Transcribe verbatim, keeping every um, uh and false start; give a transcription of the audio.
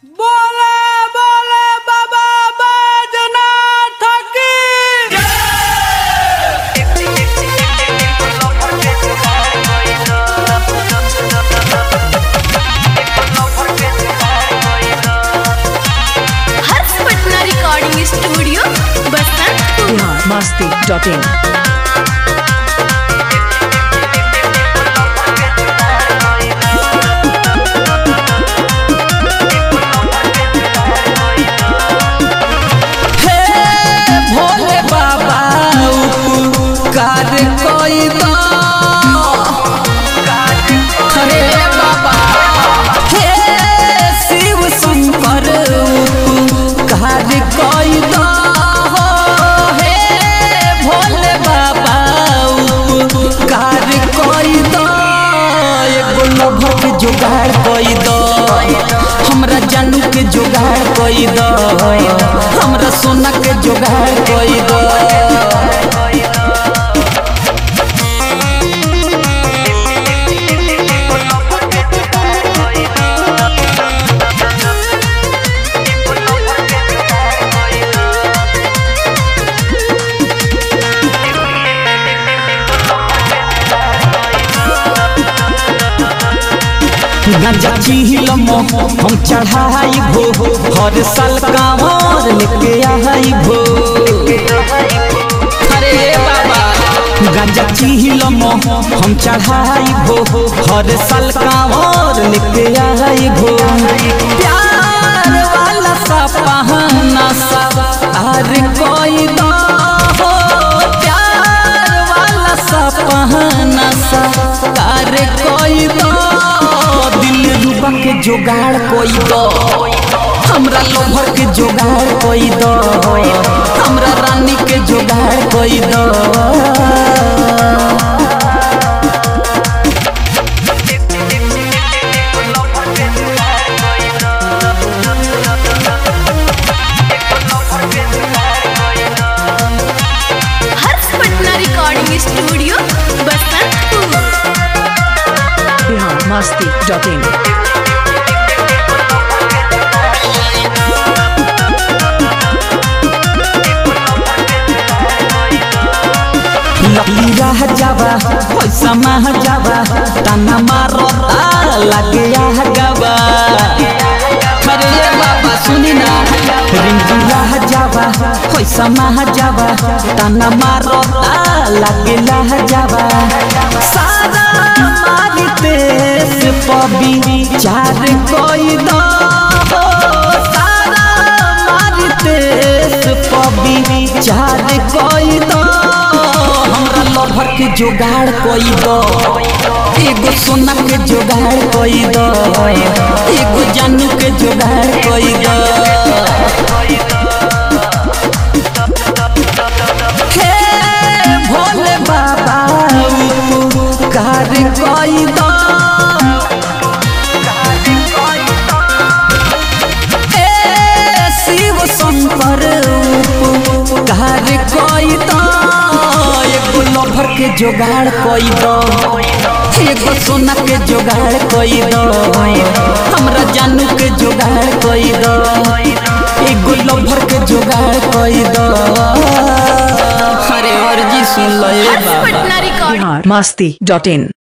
बोले बोले बाबा बैजनाथ की Harsh Patna recording studio Basantpur. Bihar Masti dot in. Bhole Baba उपकार कोई दो अरे बाबा हे शिव शंकर उपकार कोई दो हे भोले बाबा उपकार कोई दो एगो लभर के जुगाड़ कोई दो हमरा जानू के जुगाड़ कोई दो हमरा सोना के जुगाड़ कोई दो गांजा चीलमो हम चढ़ाई भो हर साल कांवर लेके आई भो अरे बाबा गांजा चीलमो हम चढ़ाई भो हर साल कांवर लेके आई भो प्यार वाला सा पहना सा हर कोई दो प्यार वाला सा पहना सा हर कोई दो के जुगाड़ कोई दो हमरा लोभर के जुगाड़ कोई दो हमरा रानी के जुगाड़ कोई दो Harsh Patna recording studio Basantpur. Bihar Masti dot in. लकली रह जावा पैसा मह जावा ताना मारो लगे गवा अरे बाबा सुनी ना रिंकू रह जावा पैसा मह जावा ताना मारो लगे जावा सारा मारी तेज पबी चार कोई दो सारा मारी तेज पबी चार कोई दो लोभर के जुगाड़ कोई दो एगो सोना के जुगाड़ कोई दो एगो जानू के जुगाड़ कोई दो हे भोले बाबा उपकार कोई दो हे शिव शंकर उपकार कोई दो लोभर के जुगाड़ कोई दो एगो सोना के जुगाड़ कोई दो हमरा जानू के जुगाड़ कोई दो एगो लोभर के जुगाड़ कोई दो अरे अर्जी सुन लो हर्ष पटना रिकॉर्डिंग बिहार मस्ती डॉट इन।